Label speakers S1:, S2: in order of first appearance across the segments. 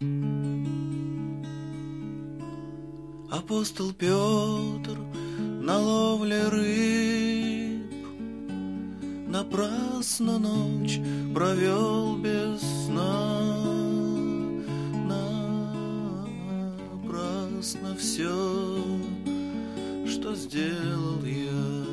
S1: Апостол Петр на ловле рыб напрасно ночь провел без сна. Напрасно все, что сделал я.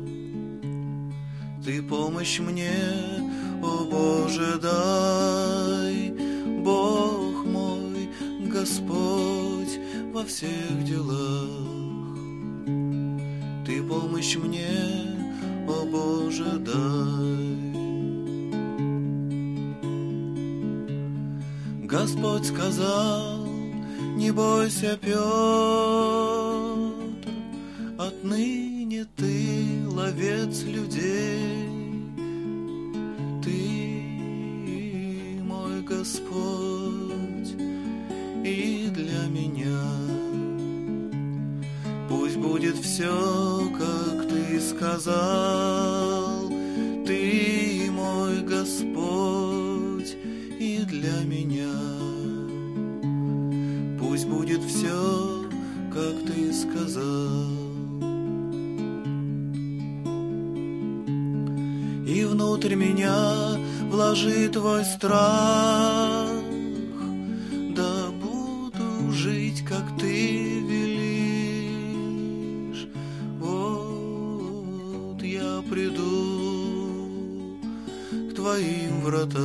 S1: Ты помощь мне, о Боже, дай, Бог мой, Господь во всех делах. Ты помощь мне, о Боже, дай. Господь сказал: не бойся, Петр, отныне ты ловец людей. Ты мой Господь и для меня. Пусть будет все, как ты сказал. Ты мой Господь и для меня. Пусть будет все, как ты сказал. И внутрь меня вложи твой страх, да буду жить, как ты велишь. Вот я приду к твоим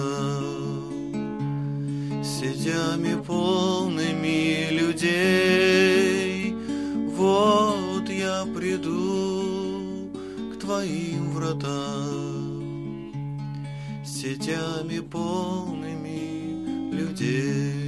S1: вратам, сетями полными людей. Вот я приду к твоим вратам, сетями полными людей.